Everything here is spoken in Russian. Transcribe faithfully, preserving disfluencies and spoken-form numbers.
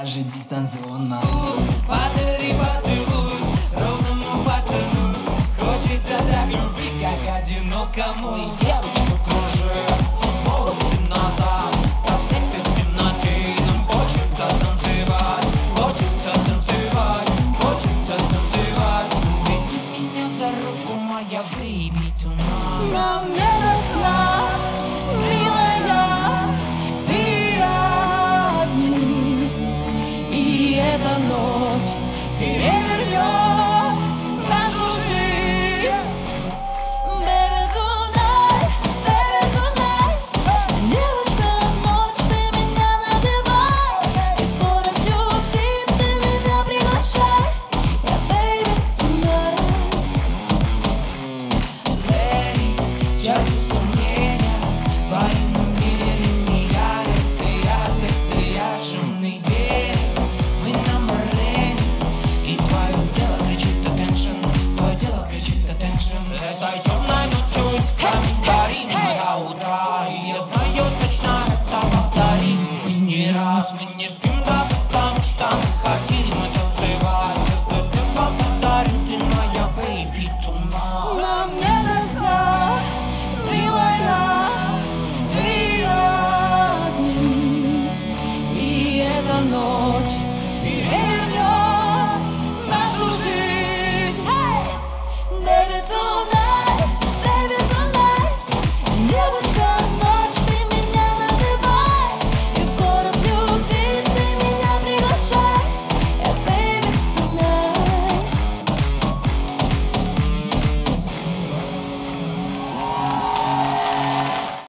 даже дистанционно. Подари поцелуй ровному пацану. Хочется так любви, как одинокому. И девочка кружит волосы назад, так слепит в темноте. Нам хочется танцевать, хочется танцевать, хочется танцевать. Веди меня за руку, моя baby, tonight.